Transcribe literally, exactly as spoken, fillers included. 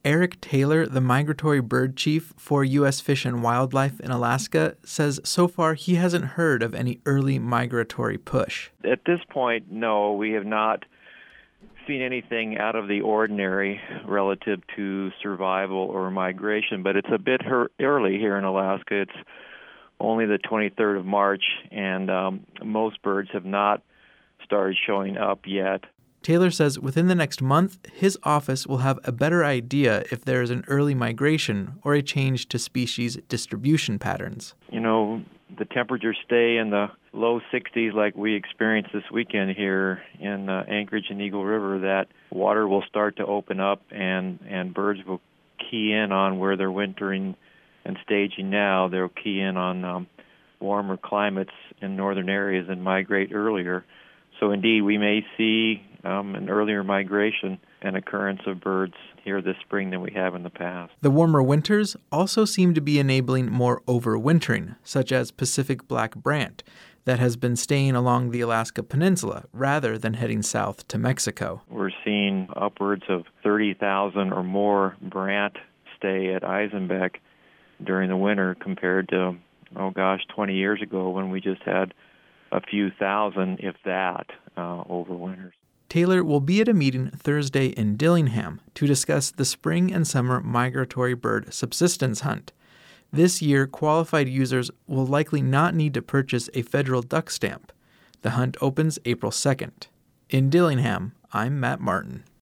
Eric Taylor, the migratory bird chief for U S Fish and Wildlife in Alaska, says so far he hasn't heard of any early migratory push. At this point, no, we have not seen anything out of the ordinary relative to survival or migration, but it's a bit her- early here in Alaska. It's only the twenty-third of March, and um, most birds have not started showing up yet. Taylor says within the next month, his office will have a better idea if there is an early migration or a change to species distribution patterns. You know, the temperatures stay in the low sixties like we experienced this weekend here in uh, Anchorage and Eagle River, that water will start to open up and, and birds will key in on where they're wintering and staging now. They'll key in on um, warmer climates in northern areas and migrate earlier. So indeed, we may see um, an earlier migration and occurrence of birds here this spring than we have in the past. The warmer winters also seem to be enabling more overwintering, such as Pacific black brant, that has been staying along the Alaska Peninsula rather than heading south to Mexico. We're seeing upwards of thirty thousand or more brant stay at Eisenbeck during the winter compared to, oh gosh, twenty years ago when we just had a few thousand, if that, uh, over winters. Taylor will be at a meeting Thursday in Dillingham to discuss the spring and summer migratory bird subsistence hunt. This year, qualified users will likely not need to purchase a federal duck stamp. The hunt opens April second. In Dillingham, I'm Matt Martin.